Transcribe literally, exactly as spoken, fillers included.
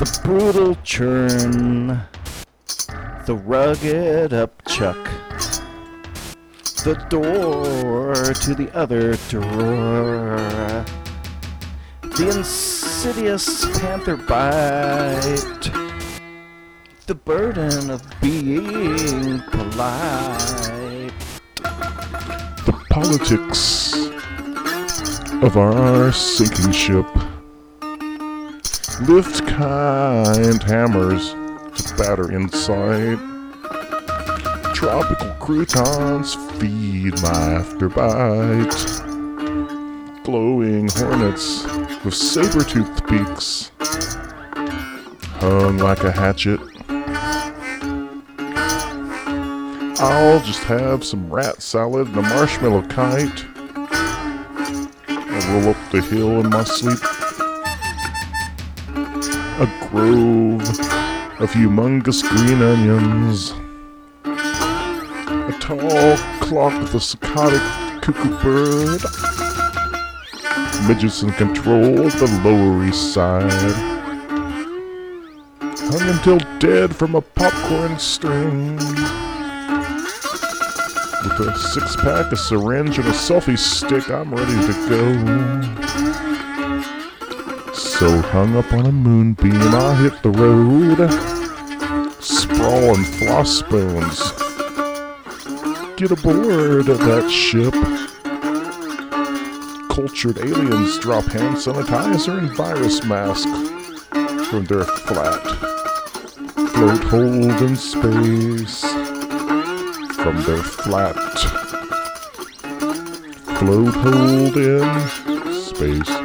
The brutal churn, the rugged upchuck, the door to the other drawer, the insidious panther bite, the burden of being polite, the politics of our sinking ship. Lift kind hammers to batter inside. Tropical croutons feed my afterbite. Glowing hornets with saber-toothed beaks hung like a hatchet. I'll just have some rat salad and a marshmallow kite. I'll roll up the hill in my sleep. A grove of humongous green onions. A tall clock with a saccadic cuckoo bird. Midgets in control of the Lower East Side. Hung until dead from a popcorn string. With a six-pack, a syringe, and a selfie stick, I'm ready to go. So hung up on a moonbeam, I hit the road. Sprawl and floss spoons. Get aboard of that ship. Cultured aliens drop hand sanitizer and virus mask from their flat float hold in space. From their flat float hold in space.